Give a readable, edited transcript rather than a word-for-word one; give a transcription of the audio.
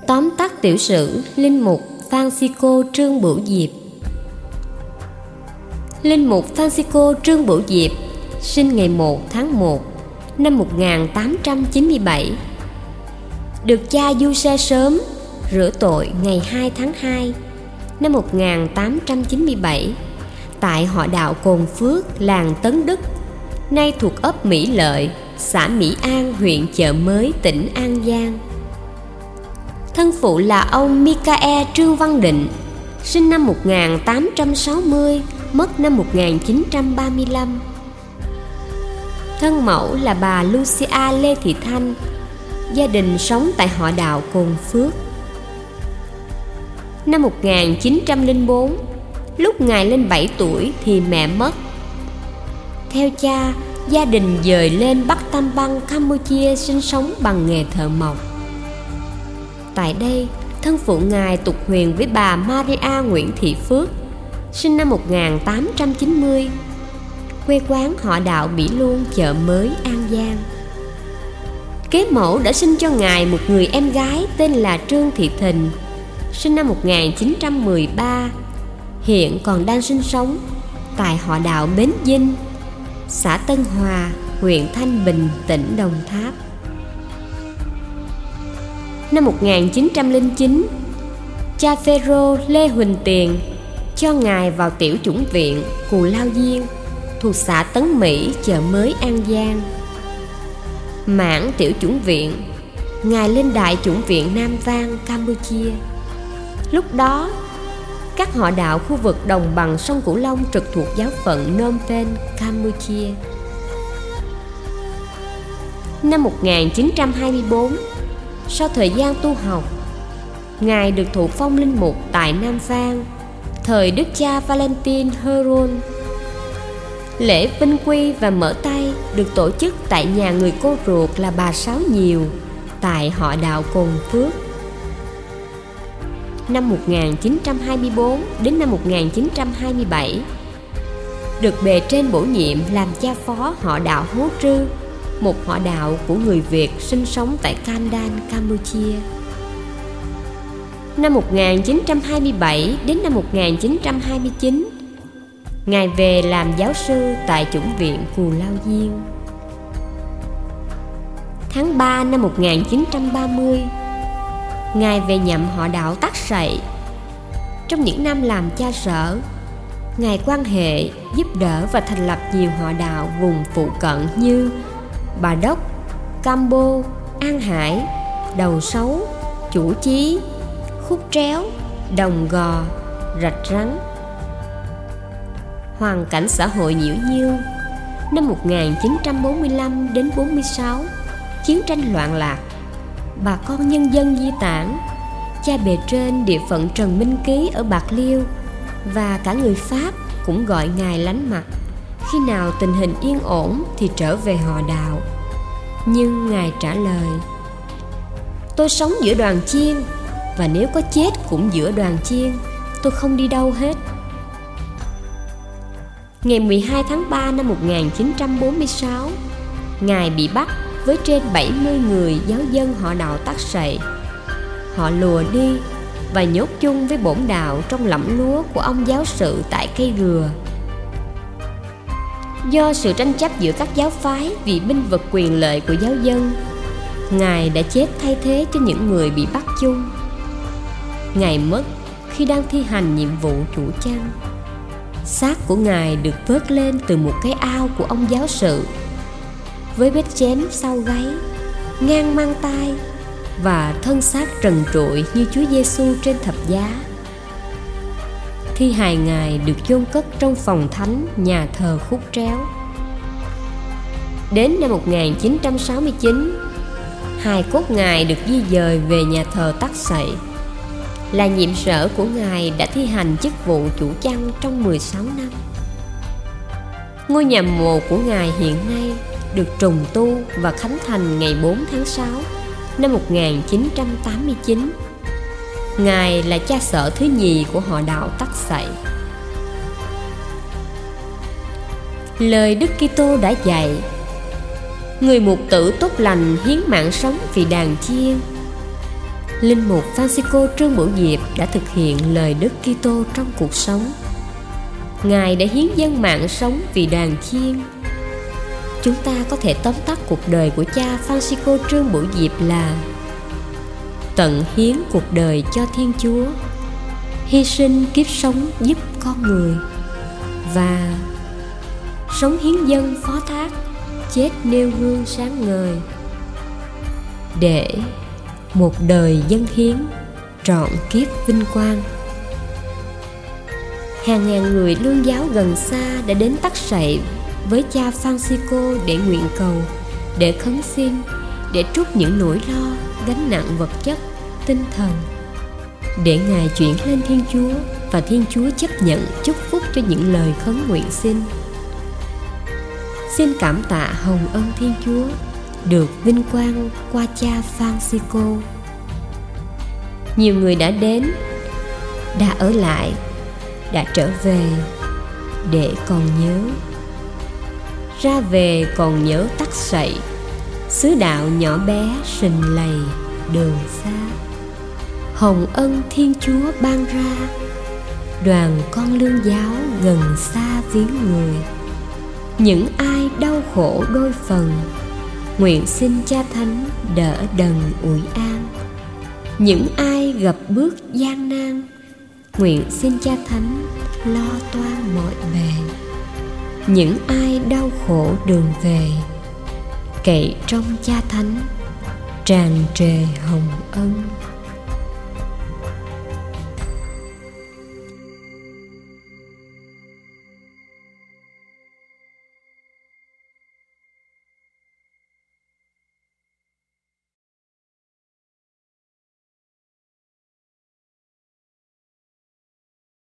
Tóm tắt tiểu sử Linh mục Francisco Trương Bửu Diệp. Linh mục Francisco Trương Bửu Diệp sinh ngày 1 tháng 1 năm 1897. Được cha du xe sớm, rửa tội ngày 2 tháng 2 năm 1897 tại họ đạo Cồn Phước, làng Tấn Đức, nay thuộc ấp Mỹ Lợi, xã Mỹ An, huyện Chợ Mới, tỉnh An Giang. Thân phụ là ông Michael Trương Văn Định, sinh năm 1860, mất năm 1935. Thân mẫu là bà Lucia Lê Thị Thanh, gia đình sống tại họ đạo Cồn Phước. Năm 1904, lúc Ngài lên 7 tuổi thì mẹ mất. Theo cha, gia đình dời lên Bắc Tam Bang, Campuchia sinh sống bằng nghề thợ mộc. Tại đây, thân phụ Ngài tục huyền với bà Maria Nguyễn Thị Phước, sinh năm 1890, quê quán họ đạo Mỹ Luông, Chợ Mới, An Giang. Kế mẫu đã sinh cho Ngài một người em gái tên là Trương Thị Thình, sinh năm 1913, hiện còn đang sinh sống tại họ đạo Bến Dinh, xã Tân Hòa, huyện Thanh Bình, tỉnh Đồng Tháp. Năm 1909, cha Phêrô Lê Huỳnh Tiền cho Ngài vào tiểu chủng viện Cù Lao Diên thuộc xã Tấn Mỹ, Chợ Mới, An Giang. Mãn tiểu chủng viện, Ngài lên đại chủng viện Nam Vang, Campuchia. Lúc đó, các họ đạo khu vực đồng bằng sông Cửu Long trực thuộc giáo phận Phnom Penh, Campuchia. Năm 1924, sau thời gian tu học, Ngài được thụ phong linh mục tại Nam Vang, thời Đức cha Valentin Heron. Lễ vinh quy và mở tay được tổ chức tại nhà người cô ruột là bà Sáu Nhiều, tại họ đạo Cồn Phước. Năm 1924 đến năm 1927, được bề trên bổ nhiệm làm cha phó họ đạo Hố Trư, một họ đạo của người Việt sinh sống tại Kandan, Campuchia. Năm 1927 đến năm 1929, Ngài về làm giáo sư tại chủng viện Cù Lao Diên. Tháng 3 năm 1930, Ngài về nhậm họ đạo Tắc Sậy. Trong những năm làm cha sở, Ngài quan hệ, giúp đỡ và thành lập nhiều họ đạo vùng phụ cận như Bà Đốc, Cambo, An Hải, Đầu Sấu, Chủ Chí, Khúc Tréo, Đồng Gò, Rạch Rắn. Hoàn cảnh xã hội nhiễu nhiêu. Năm 1945 đến 46, chiến tranh loạn lạc, bà con nhân dân di tản. Cha bề trên địa phận Trần Minh Ký ở Bạc Liêu và cả người Pháp cũng gọi Ngài lánh mặt, khi nào tình hình yên ổn thì trở về họ đạo. Nhưng Ngài trả lời: tôi sống giữa đoàn chiên, và nếu có chết cũng giữa đoàn chiên, tôi không đi đâu hết. Ngày 12 tháng 3 năm 1946, Ngài bị bắt với trên 70 người giáo dân họ đạo Tắc Sậy. Họ lùa đi và nhốt chung với bổn đạo trong lẫm lúa của ông giáo sự tại cây Rừa. Do sự tranh chấp giữa các giáo phái vì binh vực quyền lợi của giáo dân, Ngài đã chết thay thế cho những người bị bắt chung. Ngài mất khi đang thi hành nhiệm vụ chủ chăn. Xác của Ngài được vớt lên từ một cái ao của ông giáo sự, với vết chém sau gáy, ngang mang tai và thân xác trần trụi như Chúa Giêsu trên thập giá. Thi hài Ngài được chôn cất trong phòng thánh nhà thờ Khúc Tréo. Đến năm 1969, hài cốt Ngài được di dời về nhà thờ Tắc Sậy. Là nhiệm sở của Ngài đã thi hành chức vụ chủ chăn trong 16 năm. Ngôi nhà mồ của Ngài hiện nay được trùng tu và khánh thành ngày 4 tháng 6 năm 1989. Ngài là cha sở thứ nhì của họ đạo Tắc Sậy. Lời Đức Kitô đã dạy: người mục tử tốt lành hiến mạng sống vì đàn chiên. Linh mục Francisco Trương Bửu Diệp đã thực hiện lời Đức Kitô trong cuộc sống. Ngài đã hiến dâng mạng sống vì đoàn chiên. Chúng ta có thể tóm tắt cuộc đời của cha Francisco Trương Bửu Diệp là tận hiến cuộc đời cho Thiên Chúa, hy sinh kiếp sống giúp con người, và sống hiến dâng phó thác, chết nêu gương sáng ngời, để một đời dâng hiến trọn kiếp vinh quang. Hàng ngàn người lương giáo gần xa đã đến tắc sậy với cha Francisco để nguyện cầu, để khấn xin, để trút những nỗi lo, gánh nặng vật chất, tinh thần, để Ngài chuyển lên Thiên Chúa, và Thiên Chúa chấp nhận chúc phúc cho những lời khấn nguyện xin. Xin cảm tạ hồng ân Thiên Chúa được vinh quang qua cha Francisco. Nhiều người đã đến, đã ở lại, đã trở về để còn nhớ. Ra về còn nhớ tắc sậy, xứ đạo nhỏ bé sình lầy đường xa. Hồng ân Thiên Chúa ban ra, đoàn con lương giáo gần xa viếng người. Những ai đau khổ đôi phần, nguyện xin cha thánh đỡ đần ủi an. Những ai gặp bước gian nan, nguyện xin cha thánh lo toan mọi bề. Những ai đau khổ đường về, cậy trong cha thánh tràn trề hồng ân.